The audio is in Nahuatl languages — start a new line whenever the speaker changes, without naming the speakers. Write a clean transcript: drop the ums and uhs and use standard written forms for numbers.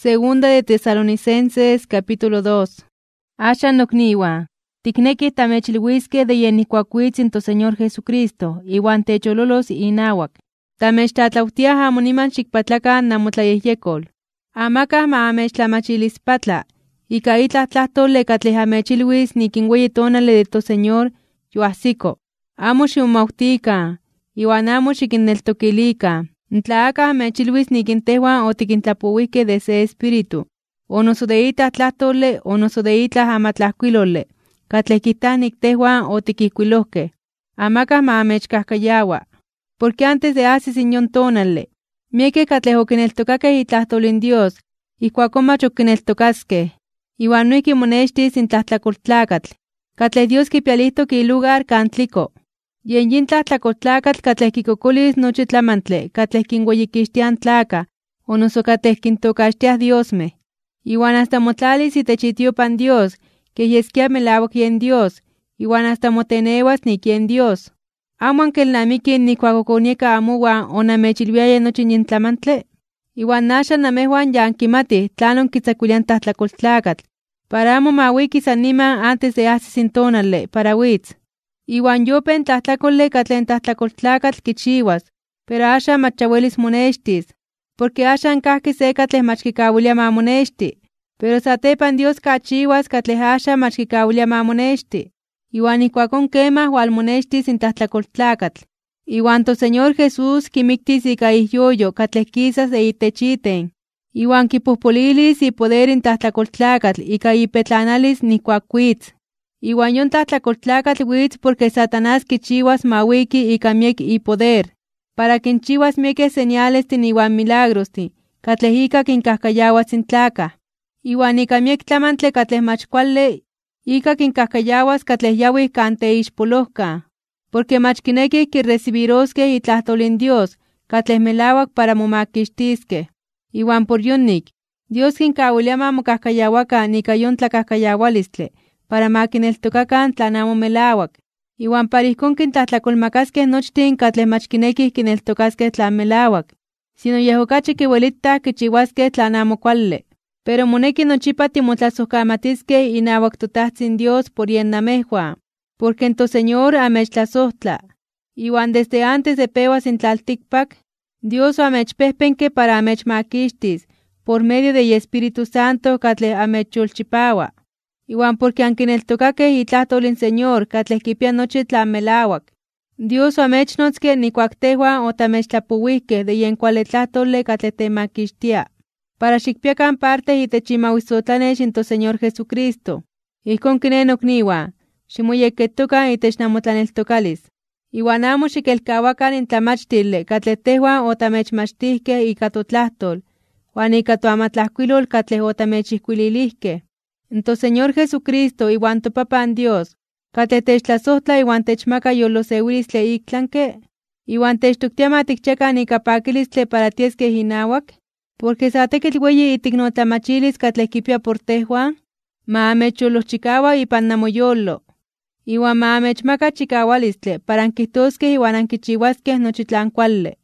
Segunda de Tesalonicenses capítulo 2. Asha nokniwa, tikneki tamechilhuisque de yenikuacuitzin to Señor Jesucristo, iwan techololos inawak. Tamechtlatlautiaja moniman xikpatlakan namotlayehyekol. Amaka maamechtlamachilis-patla, ika itlah tlahtole katleh amechilhuis nikinweyi tonale de to Señor yoahsiko. Amo ximomautikan, iwan amo xikinneltokilikan. Tla akah amechilhuis nikintehuan otikintlapouihkeh de se espíritu, o noso de itlah tlahtole o noso de itlah amatlahkuilole, katleh kijtah niktehuan otikihkuilohkeh. Amakah maamechkahkayawa, porque antes de ahsis inyon tonale, miekeh katleh okineltokakeh itlahtolin Dios, ihkuakon mach okineltokaskeh, iwan noihki monextis intlajtlakoltlakatl, katleh Dios kipialihtok ilugar kan tliko. Yin tlajtlakoltlakatl katleh kikokolis nochi tlamantle katleh kinweyikixtiah tlaka, o noso katleh kintokaxtiah diosmeh. Iwan hasta motlalis itech itiopan Dios, keh yeskia melawak yen Dios, iwan hasta motenewas nik yen Dios. Amo ankelnamikih nikuak okonieka amowan onamechilviaya nochi yin tlamantle. Iwan axan namejuan ya ankimatih tlanon kitzakuilian tlajtlakoltlakatl, para amo mawiki san niman antes de ahsis in tonale para witz. Iwan yopen tlahtlakole katlen tlajtlakoltlakatl kichiwas, pero axan mach yawelis monextis, porque axan kahki se katleh mach kikawilia mamonexti, pero satepan Dios kachiwas katleh axan mach kikawilia mamonexti. Iwan ihkuakon kemah walmonextis in tlajtlakoltlakatl. Iwan to Señor Jesús kimiktis ika ihyoyo katleh kisas de itech iten, iwan kipohpolilis ipoder in tlajtlakoltlakatl ika ipetlanalis nihkuak witz. Iwan yon tlajtlakoltlakatl witz porque Satanás kichiwas mawiki ika miek ipoder, para kinchiwas miekeh señalestin iwan milagrostin, katleh ika kinkahkayawas in tlakah. Iwan ika miek tlamantle katleh mach kuali, ika kinkahkayawas katleh yawih kan teixpolohkan, porque mach kinekih kirrecibiroskeh itlahtolin Dios katleh melawak para momakixtiskeh. Iwan por yonik, Dios kinkawilia mamokahkayawakan ika yon tlakahkayawalistle, para makineltokakan tlan amo melawak, iwan para ihkon kintlajtlakolmakaskeh nochtin katleh mach kinekih kineltokaskeh tlan melawak, sino yeh okachi kiuelitah kichiwaskeh tlan amo kuali. Pero moneki nochipa timotlasojkamatiskeh inawak toTahtzin Dios por yen namejuan, porque en to Señor amechtlasohtla. Iwan desde antes de pewas in tlaltikpak, Dios amechpehpenke para amechmakixtis por medio de Espíritu Santo katleh amechyolchipawa. Iwan porque ankineltokakeh itlahtol in Señor katleh kipia nochi tlan melawak, Dios amechnotzke nikuak tehuan otamechtlapouihkeh de yen kuali tlahtole katleh temakixtia, para xikpiakan parte itech imawisotlanex in to Señor Jesucristo. Ihkon kiné nokniuan, ximoyekketokan itech namotlaneltokalis, iwan amo xikelkawakan in tlamachtile katleh tehuan otamechmachtihkeh ika totlahtol, wan ika toamatlajkuilol katleh otamechihkuililihkeh. To Señor Jesucristo iwan toPapan Dios, katleh techtlasohtla iwan techmaka yolosewilistle iktlanke, iwan techtoktia matikchiakan ika pakilistle para tieskeh inawak, porque sa tekitl weyi itiknotlamachilis katleh kipia por tehuan, maamechyolojchikawa ipan namoyolo, iwan maamechmaka chikawalistle para ankihtoskeh iwan ankichiwaskeh nochi tlan kuali.